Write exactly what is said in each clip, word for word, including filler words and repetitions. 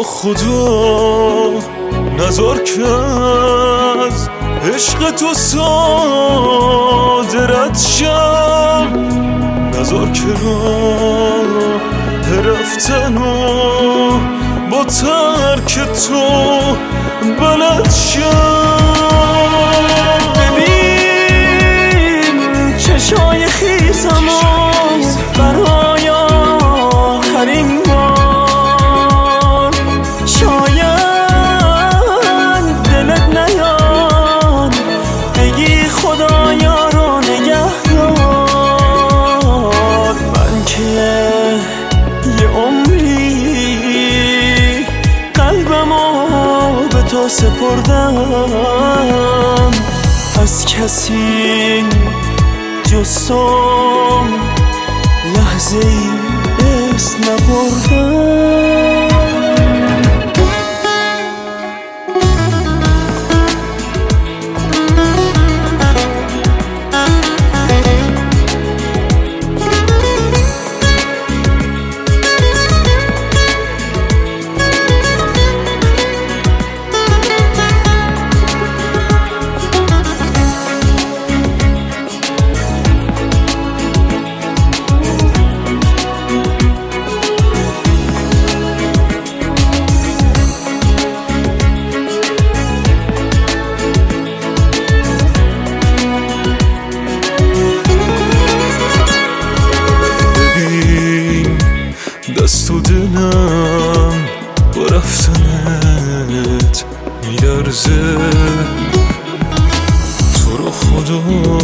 خدا نذار که از عشق تو صادرت شم، نذار که راه رفتنو با ترک تو بلد شم. ببین چشای خیسمو برای آخرین بار، شاید دلت نیاد بگی خدایا رو نگهدار. من که یه عمری قلبمو به تو سپردم، از کسی جز تو لحظه ای اسم نبردم. دست و دلم با رفتنت میلرزه، تو رو خدا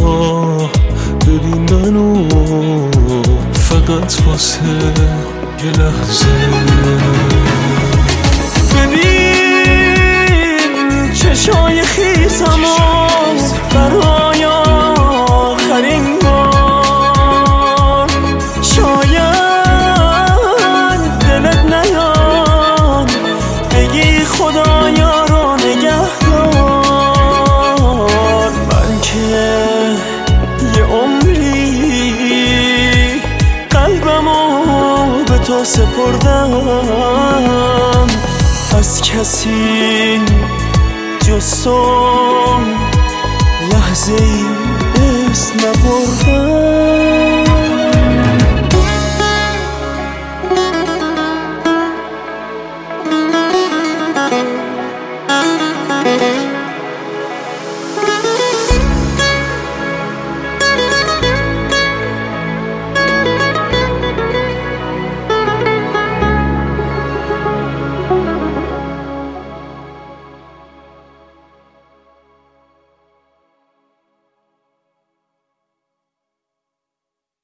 ببین منو فقط واسه یه لحظه. ببین چشای خیسمو برای آخرین بار، شاید خدایا رو نگهدار. من که یه عمری قلبمو به تو سپردم، از کسی جز تو لحظه ای اسم نبردم.